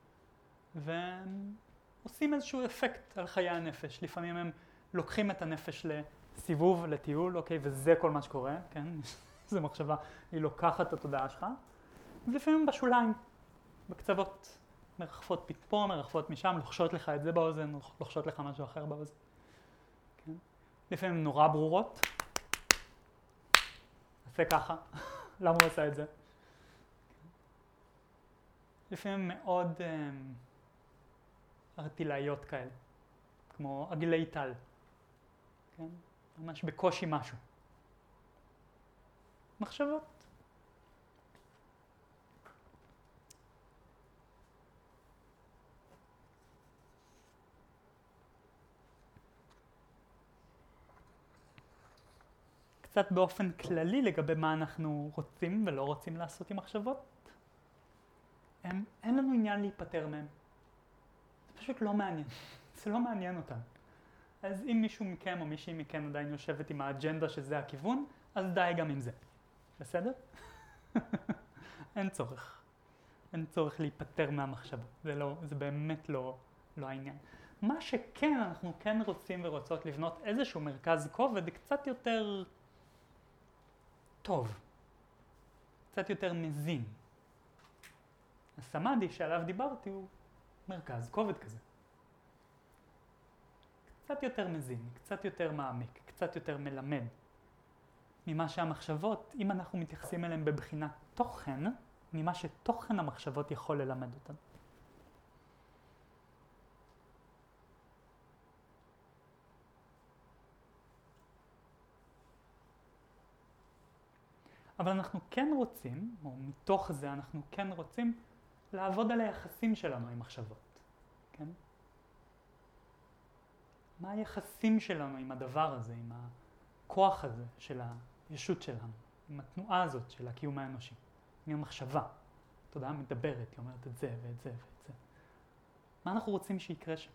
ועושים איזשהו אפקט על חיי הנפש. לפעמים הם לוקחים את הנפש לסיבוב, לטיול, אוקיי, וזה כל מה שקורה, כן? זו מחשבה, היא לוקחת את התודעה שלך, ולפעמים בשוליים, בקצוות. מרחפות פה, מרחפות משם, לוחשות לך את זה באוזן, לוחשות לך משהו אחר באוזן. כן? לפעמים נורא ברורות. עושה ככה. למה הוא עושה את זה? לפעמים מאוד ארטילאיות כאלה, כמו עגלי טל, כן? ממש בקושי משהו. מחשבות. קצת באופן כללי לגבי מה אנחנו רוצים ולא רוצים לעשות עם מחשבות. אין לנו עניין להיפטר מהם. זה פשוט לא מעניין. זה לא מעניין אותם. אז אם מישהו מכם או מישהי מכם עדיין יושבת עם האג'נדה שזה הכיוון, אז די גם עם זה. בסדר? אין צורך. אין צורך להיפטר מהמחשבות. זה באמת לא העניין. מה שכן, אנחנו כן רוצים ורוצות לבנות איזשהו מרכז כובד קצת יותר טוב. קצת יותר מזין. הסמאדי שעליו דיברתי הוא מרכז כובד כזה. קצת יותר מזין, קצת יותר מעמיק, קצת יותר מלמד. ממה שהמחשבות, אם אנחנו מתייחסים אליהם בבחינת תוכן, ממה שתוכן המחשבות יכול ללמד אותנו. אבל אנחנו כן רוצים, או מתוך זה אנחנו כן רוצים, לעבוד על היחסים שלנו עם מחשבות. כן? מה היחסים שלנו עם הדבר הזה, עם הכוח הזה של הישות שלנו, עם התנועה הזאת של הקיום האנושי, עם המחשבה. התודעה מדברת, היא אומרת את זה ואת זה ואת זה. מה אנחנו רוצים שיקרה שם?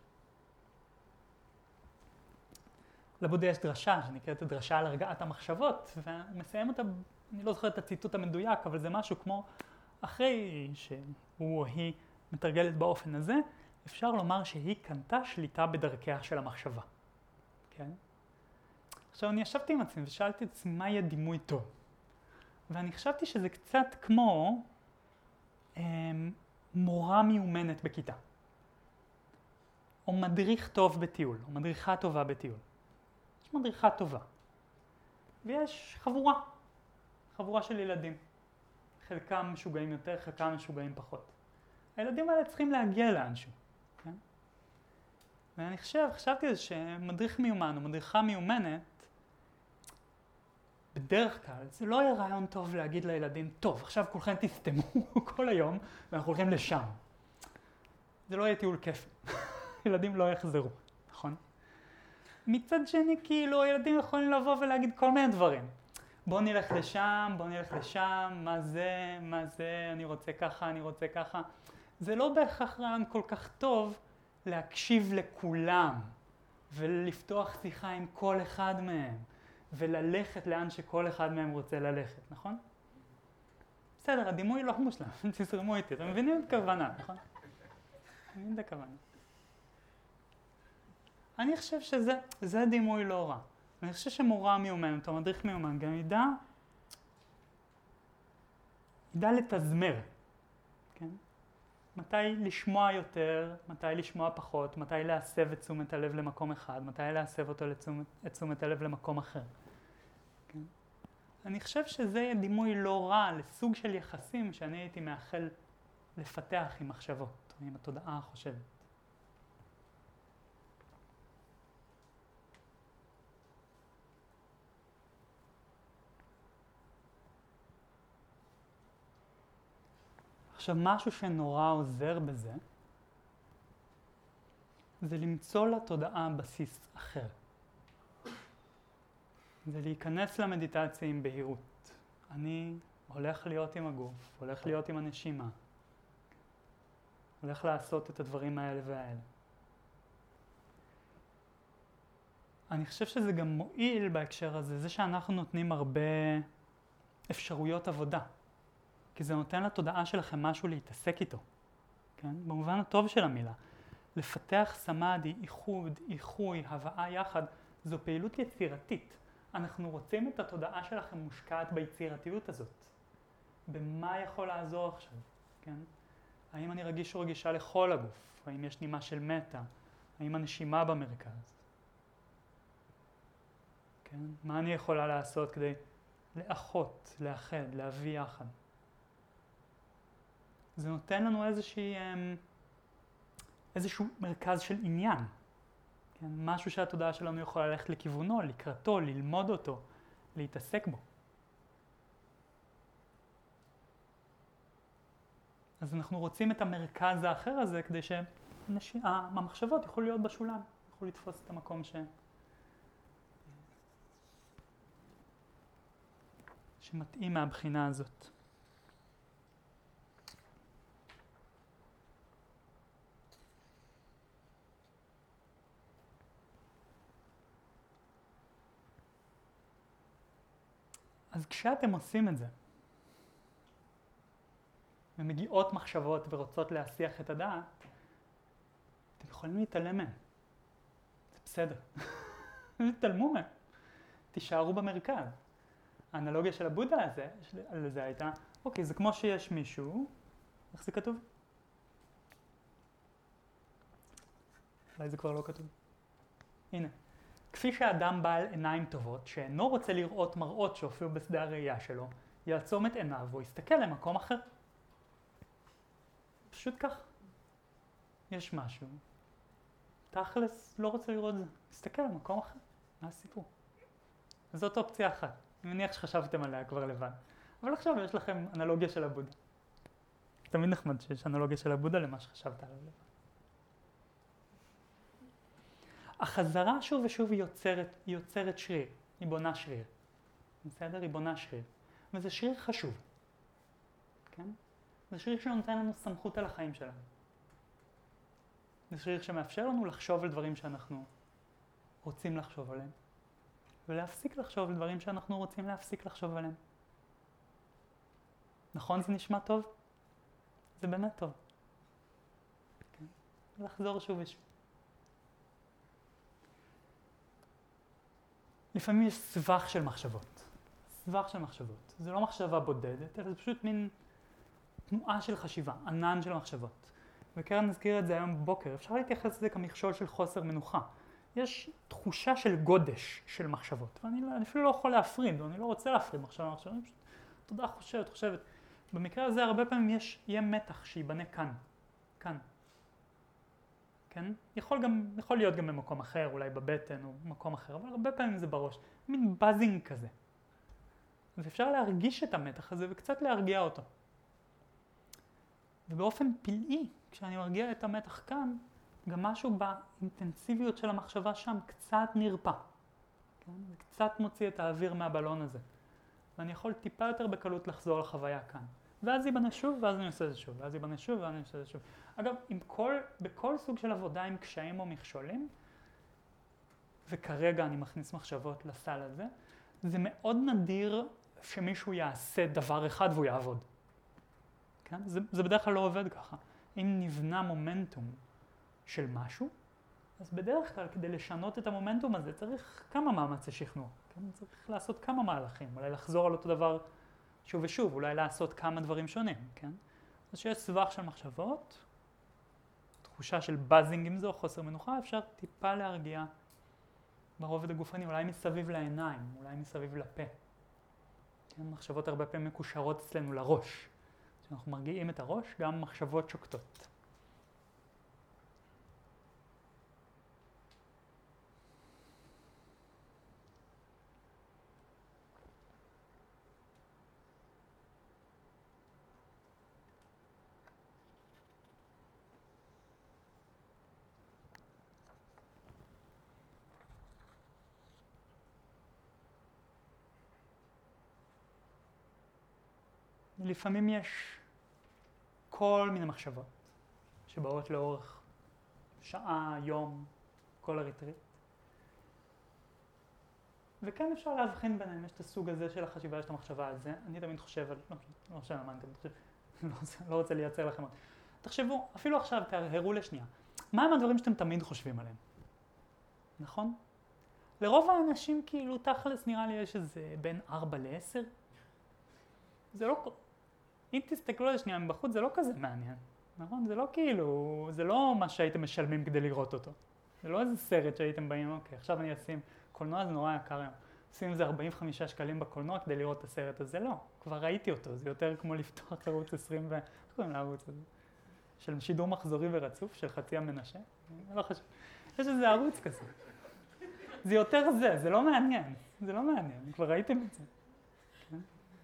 לבודה יש דרשה שנקראת דרשה על הרגעת המחשבות, והוא מסיים אותה, אני לא זוכר את הציטוט המדויק, אבל זה משהו כמו, אחרי שהוא או היא מתרגלת באופן הזה, אפשר לומר שהיא קנתה שליטה בדרכיה של המחשבה. כן? עכשיו אני ישבתי עם עצמי ושאלתי את עצמי מה יהיה דימוי טוב. ואני חשבתי שזה קצת כמו מורה מיומנת בכיתה. או מדריך טוב בטיול, או מדריכה טובה בטיול. יש מדריכה טובה. ויש חבורה של ילדים. חלקם משוגעים יותר, חלקם משוגעים פחות. הילדים האלה צריכים להגיע לאנשהו. כן? ואני חשבתי על זה שמדריך מיומן או מדריכה מיומנת, בדרך כלל זה לא יהיה רעיון טוב להגיד לילדים, טוב, עכשיו כולכם תסתמו כל היום ואנחנו הולכים לשם. זה לא יהיה טיול כיף. ילדים לא יחזרו, נכון? מצד שני, כאילו, ילדים יכולים לבוא ולהגיד כל מיני דברים. בוא נלך לשם, מה זה, אני רוצה ככה. זה לא בהכרח רעיון כל כך טוב להקשיב לכולם, ולפתוח שיחה עם כל אחד מהם, וללכת לאן שכל אחד מהם רוצה ללכת, נכון? בסדר, הדימוי לא מושלם, תזרמו איתי, אתם מבינים את הכוונה, נכון? מבינים את הכוונה. אני חושב שזה דימוי לא רע. אני חושב שמורה מיומנת או מדריך מיומן גם ידע לתזמר, כן? מתי לשמוע יותר, מתי לשמוע פחות, מתי להסב את תשומת הלב למקום אחד, מתי להסב אותו את תשומת הלב למקום אחר. כן? אני חושב שזה דימוי לא רע לסוג של יחסים שאני הייתי מאחל לפתח עם מחשבות, או עם התודעה החושבת. עכשיו, משהו שנורא עוזר בזה, זה למצוא לתודעה בסיס אחר. זה להיכנס למדיטציה עם בהירות. אני הולך להיות עם הגוף, הולך להיות עם הנשימה. הולך לעשות את הדברים האלה והאלה. אני חושב שזה גם מועיל בהקשר הזה, זה שאנחנו נותנים הרבה אפשרויות עבודה. כי זה נותן לתודעה שלכם משהו להתעסק איתו. כן? במובן הטוב של המילה. לפתח סמאדי, איחוד, איחוי, הבאה יחד, זו פעילות יצירתית. אנחנו רוצים את התודעה שלכם מושקעת ביצירתיות הזאת. במה יכול לעזור עכשיו? כן? האם אני רגיש או רגישה לכל הגוף? האם יש נימה של מטה? האם הנשימה במרכז? כן? מה אני יכולה לעשות כדי לאחות, לאחד, להביא יחד? זה נותן לנו איזשהו מרכז של עניין. כן? משהו שהתודעה שלנו יכולה ללכת לכיוונו, לקראתו, ללמוד אותו, להתעסק בו. אז אנחנו רוצים את המרכז האחר הזה כדי שהמחשבות יוכלו להיות בשוליים, יוכלו לתפוס את המקום שמתאים מהבחינה הזאת. אז כשאתם עושים את זה, ומגיעות מחשבות ורוצות להסיח את הדעת, אתם יכולים להתעלם מהן. זה בסדר. תתעלמו מהן. תישארו במרכז. האנלוגיה של הבודה לזה הייתה, אוקיי, זה כמו שיש מישהו, איך זה כתוב? אולי זה כבר לא כתוב. הנה. כפי שהאדם בעל עיניים טובות, שאינו רוצה לראות מראות שהופיעו בשדה הראייה שלו, יעצום את עיניו או יסתכל למקום אחר. פשוט כך. יש משהו. תכלס לא רוצה לראות זה. תסתכל למקום אחר. מה הסיפור? זאת אופציה אחת. אני מניח שחשבתם עליה כבר לבד. אבל עכשיו יש לכם אנלוגיה של הבודה. תמיד נחמד שיש אנלוגיה של הבודה למה שחשבת עליו לבד. החזרה שוב ושוב היא יוצרת שריר. היא בונה שריר. בסדר? היא בונה שריר. וזה שריר חשוב. כן? זה שריר שנותן לנו סמכות על החיים שלנו. זה שריר שמאפשר לנו לחשוב על דברים שאנחנו רוצים לחשוב עליהם. ולהפסיק לחשוב על דברים שאנחנו רוצים להפסיק לחשוב עליהם. נכון זה נשמע טוב? זה באמת טוב. כן? לחזור שוב ושוב. לפעמים יש סבך של מחשבות. סבך של מחשבות. זה לא מחשבה בודדת, אלא זה פשוט מין תנועה של חשיבה, ענן של מחשבות. וקרן נזכיר את זה היום בבוקר. אפשר להתייחס לזה כמכשול של חוסר מנוחה. יש תחושה של גודש של מחשבות, ואני אפילו לא יכול להפריד, ואני לא רוצה להפריד מחשבה, אני פשוט, תודה, חושבת. במקרה הזה הרבה פעמים יהיה מתח שיבנה כאן. כן? יכול להיות גם במקום אחר, אולי בבטן או במקום אחר, אבל הרבה פעמים זה בראש. מין בזינג כזה. אז אפשר להרגיש את המתח הזה וקצת להרגיע אותו. ובאופן פלאי, כשאני מרגיע את המתח כאן, גם משהו באינטנסיביות של המחשבה שם קצת נרפא. כן? זה קצת מוציא את האוויר מהבלון הזה. ואני יכול טיפה יותר בקלות לחזור לחוויה כאן. ואז ייבנה שוב, ואז אני עושה את זה שוב. ואז ייבנה שוב, ואז אני עושה את זה שוב. אגב, בכל סוג של עבודה עם קשיים או מכשולים, וכרגע אני מכניס מחשבות לסל הזה, זה מאוד נדיר שמישהו יעשה דבר אחד והוא יעבוד. כן? זה בדרך כלל לא עובד ככה. אם נבנה מומנטום של משהו, אז בדרך כלל כדי לשנות את המומנטום הזה צריך כמה מאמצי שכנוע. כן? צריך לעשות כמה מהלכים, אולי לחזור על אותו דבר שוב ושוב, אולי לעשות כמה דברים שונים. כן? אז שיש סבך של מחשבות, תחושה של בזינג עם זה או חוסר מנוחה, אפשר טיפה להרגיע ברובד הגופני, אולי מסביב לעיניים, אולי מסביב לפה. כן? מחשבות הרבה פעמים מקושרות אצלנו לראש. כשאנחנו מרגיעים את הראש, גם מחשבות שוקטות. לפעמים יש כל מיני מחשבות שבאות לאורך שעה, יום, כל הריטריט. וכן אפשר להבחין ביניהם, יש את הסוג הזה של החשיבה, יש את המחשבה על זה. אני תמיד חושב על, לא חושב על מה אני תמיד חושב, לא רוצה לייצר לכם עוד. תחשבו, אפילו עכשיו תהרהרו לשנייה, מה הם הדברים שאתם תמיד חושבים עליהם? נכון? לרוב האנשים כאילו תכלס נראה לי יש איזה בין 4 ל-10. זה לא, אם תסתכלו על זה שנייה מבחוץ, זה לא כזה מעניין, נכון? זה לא כאילו, זה לא מה שהייתם משלמים כדי לראות אותו. זה לא איזה סרט שהייתם באים, אוקיי, עכשיו אני אשים, קולנוע זה נורא יקר היום. עושים איזה 45 שקלים בקולנוע כדי לראות את הסרט הזה, לא. כבר ראיתי אותו, זה יותר כמו לפתוח ערוץ 25 קוראים לערוץ הזה? של שידור מחזורי ורצוף, של חצי המנשה? לא חשוב. יש איזה ערוץ כזה. זה יותר זה לא מעניין. זה לא מעניין, כבר ראיתם את זה. כן?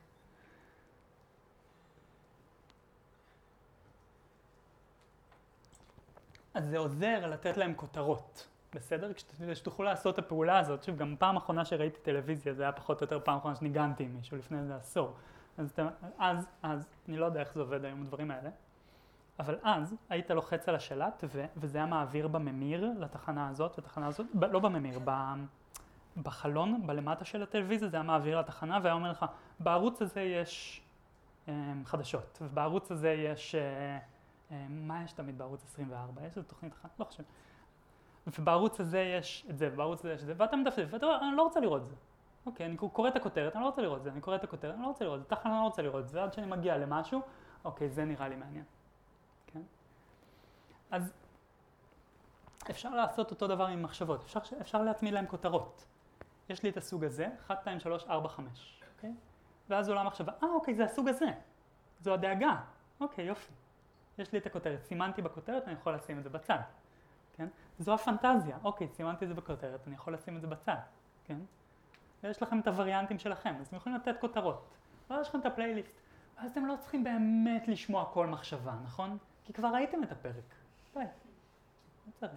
אז זה עוזר לתת להם כותרות, בסדר? כשתוכלו לעשות את הפעולה הזאת, שוב, גם פעם אחרונה שראיתי טלוויזיה, זה היה פחות או יותר פעם אחרונה שניגנתי עם מישהו לפני איזה עשור. אז, אני לא יודע איך זה עובד היום, הדברים האלה, אבל אז היית לוחץ על השלט, וזה היה מעביר בממיר לתחנה הזאת, ותחנה הזאת, לא בממיר, בחלון, בלמטה של הטלוויזיה, זה היה מעביר לתחנה, והיה אומר לך, בערוץ הזה יש חדשות, ובערוץ הזה יש, מה יש תמיד בערוץ 24? יש איזו תוכנית אחת? לא חושב. ובערוץ הזה יש את זה, ובערוץ הזה יש את זה, ואתה מדפדף, ואתה אומר, אני לא רוצה לראות את זה. אוקיי, אני קורא את הכותרת, אני לא רוצה לראות את זה, אני קורא את הכותרת, אני לא רוצה לראות את זה, תחנה אני לא רוצה לראות את זה, ועד שאני מגיע למשהו, אוקיי, זה נראה לי מעניין. כן? אז אפשר לעשות אותו דבר עם מחשבות, אפשר להטמיע להם כותרות. יש לי את הסוג הזה, 1, 2, 3, 4, 5, אוקיי? ואז עולה מחשבה, אוקיי, זה הסוג הזה, זו הדאגה, אוקיי, יופי. יש לי את הכותרת, סימנתי בכותרת, אני יכול לשים את זה בצד, כן? זו הפנטזיה, אוקיי, סימנתי את זה בכותרת, אני יכול לשים את זה בצד, כן? ויש לכם את הווריאנטים שלכם, אז אתם יכולים לתת כותרות, ואז יש לכם את הפלייליסט, ואז אתם לא צריכים באמת לשמוע כל מחשבה, נכון? כי כבר ראיתם את הפרק, די, לא צריך.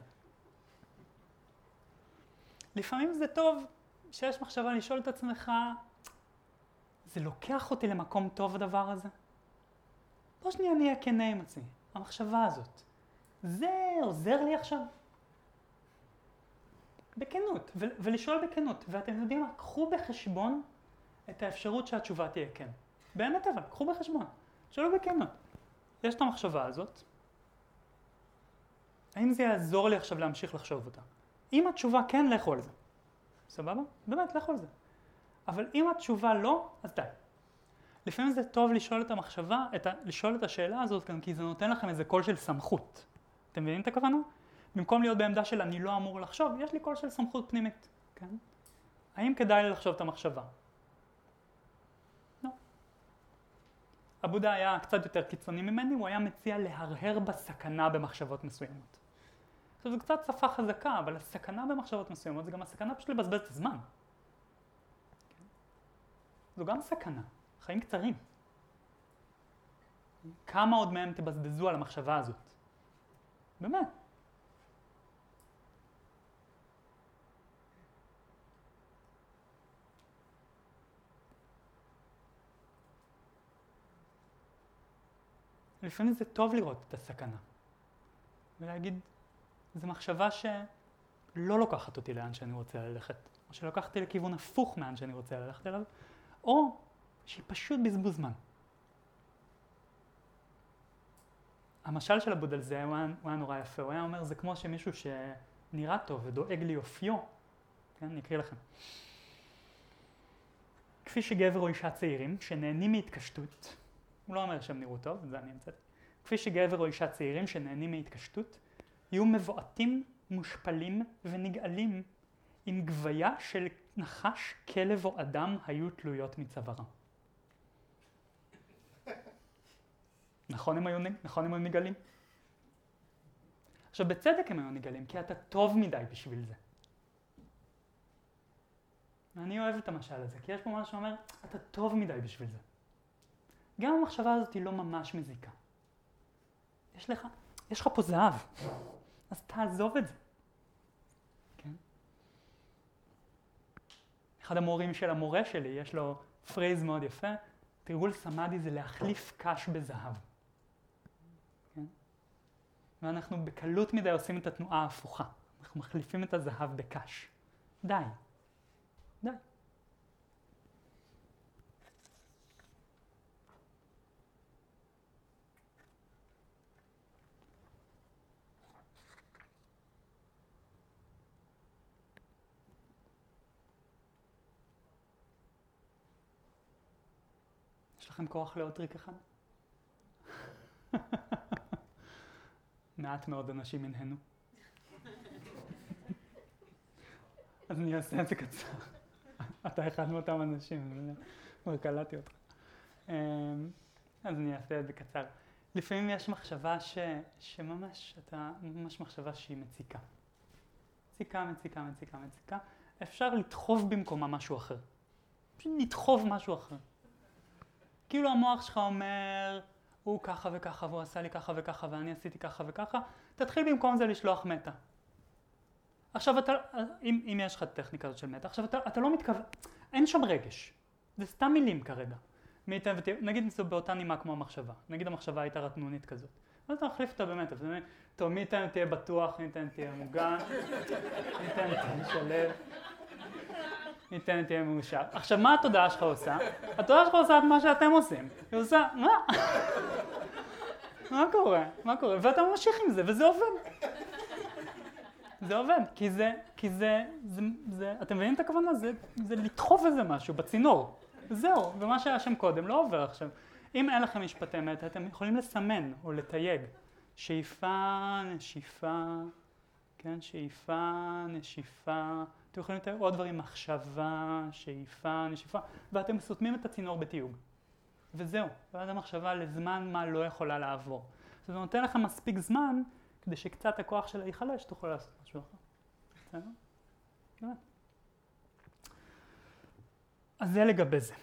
לפעמים זה טוב שיש מחשבה לשאול את עצמך, זה לוקח אותי למקום טוב הדבר הזה? בוא שנייה נהיה כנה עם עצמי, המחשבה הזאת, זה עוזר לי עכשיו? בכנות, ולשאול בכנות, ואתם יודעים מה, קחו בחשבון את האפשרות שהתשובה תהיה כן. באמת אבל, קחו בחשבון, שאלו בכנות. יש את המחשבה הזאת, האם זה יעזור לי עכשיו להמשיך לחשוב אותה? אם התשובה כן, לכו על זה. סבבה? באמת, לכו על זה. אבל אם התשובה לא, אז די. לפעמים זה טוב לשאול את המחשבה, לשאול את השאלה הזאת, כי זה נותן לכם איזה קול של סמכות. אתם מבינים את הכוונה? במקום להיות בעמדה של אני לא אמור לחשוב, יש לי קול של סמכות פנימית. כן? האם כדאי לי לחשוב את המחשבה? לא. הבודה היה קצת יותר קיצוני ממני, הוא היה מציע להרהר בסכנה במחשבות מסוימות. עכשיו, זו קצת שפה חזקה, אבל הסכנה במחשבות מסוימות זה גם הסכנה פשוט לבזבז את הזמן. כן? זו גם סכנה. חיים קצרים. כמה עוד מהם תבזבזו על המחשבה הזאת? באמת. לפעמים זה טוב לראות את הסכנה. ולהגיד, זו מחשבה שלא לוקחת אותי לאן שאני רוצה ללכת, או שלוקחת אותי לכיוון הפוך מאן שאני רוצה ללכת אליו, או שהיא פשוט בזבוז זמן. המשל של הבודה על זה הוא היה נורא יפה, הוא היה אומר, זה כמו שמישהו שנראה טוב ודואג ליופיו, כן, אני אקריא לכם. כפי שגבר או אישה צעירים שנהנים מהתקשטות, הוא לא אומר שהם נראו טוב, זה אני אמצאת. כפי שגבר או אישה צעירים שנהנים מהתקשטות, יהיו מבועתים, מושפלים ונגאלים עם גוויה של נחש, כלב או אדם היו תלויות מצווארם. נכון הם היו נגאלים? עכשיו בצדק הם היו נגאלים, כי אתה טוב מדי בשביל זה. ואני אוהב את המשל הזה, כי יש פה משהו שאומר, אתה טוב מדי בשביל זה. גם המחשבה הזאת היא לא ממש מזיקה. יש לך פה זהב, אז תעזוב את זה. כן? אחד המורים של המורה שלי, יש לו פרייז מאוד יפה, תרגול סמאדי זה להחליף קש בזהב. כן? ואנחנו בקלות מדי עושים את התנועה ההפוכה. אנחנו מחליפים את הזהב בקש. די. די. יש לכם כוח לעוד טריק אחד? מעט מאוד אנשים ינהנו. אז אני אעשה את זה קצר. אתה אחד מאותם אנשים, כבר קלטתי אותך. אז אני אעשה את זה קצר. לפעמים יש מחשבה שממש, ממש מחשבה שהיא מציקה. מציקה. אפשר לדחוף במקומה משהו אחר. פשוט לדחוף משהו אחר. כאילו המוח שלך אומר, הוא ככה וככה, והוא עשה לי ככה וככה, ואני עשיתי ככה וככה, תתחיל במקום זה לשלוח מטה. עכשיו אם יש לך טכניקה הזאת של מטה, עכשיו אתה לא מתכוון, אין שם רגש. זה סתם מילים כרגע. נגיד זה באותה נימה כמו המחשבה. נגיד המחשבה הייתה רטנונית כזאת. אז אתה מחליף אותה במטה. טוב, מי ייתן תהיה בטוח, מי ייתן תהיה מוגן, מי ייתן תהיה שלב, מי ייתן תהיה מאושר. עכשיו, מה התודעה שלך עושה? התודעה שלך עושה את מה שאתם עושים. היא עושה, מה? מה קורה? ואתה ממשיך עם זה, וזה עובד. זה עובד, כי זה, אתם מבינים את הכוונה? זה לדחוף איזה משהו בצינור. זהו, ומה שהיה שם קודם לא עובר עכשיו. אם אין לכם משפטי מטה, אתם יכולים לסמן או לתייג. שאיפה, נשיפה, כן, שאיפה, נשיפה. אתם יכולים לתייג עוד דברים, מחשבה, שאיפה, נשיפה, ואתם סותמים את הצינור בתיוג. וזהו, ואז המחשבה לזמן מה לא יכולה לעבור. זה נותן לכם מספיק זמן, כדי שקצת הכוח שלה ייחלש, תוכלו לעשות משהו אחר. בסדר? באמת. אז זה לגבי זה.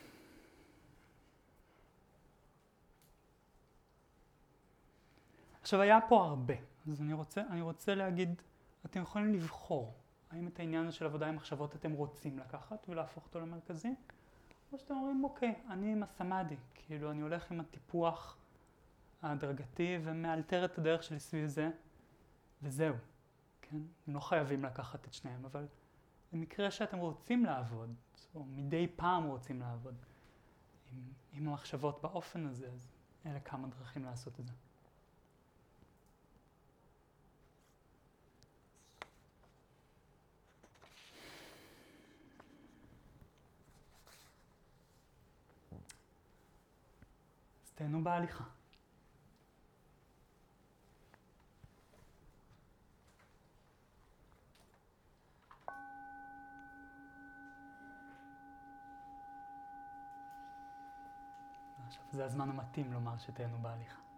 עכשיו היה פה הרבה, אז אני רוצה להגיד, אתם יכולים לבחור האם את העניין של עבודה עם מחשבות אתם רוצים לקחת ולהפוך אותו למרכזי, או שאתם אומרים אוקיי, אני עם הסמאדי, כאילו אני הולך עם הטיפוח ההדרגתי ומאלתר את הדרך שלי סביב זה, וזהו, כן? אתם לא חייבים לקחת את שניהם, אבל במקרה שאתם רוצים לעבוד, או מדי פעם רוצים לעבוד עם המחשבות באופן הזה, אז אלה כמה דרכים לעשות את זה. אז תהנו בהליכה. עכשיו זה הזמן המתאים לומר שתהנו בהליכה.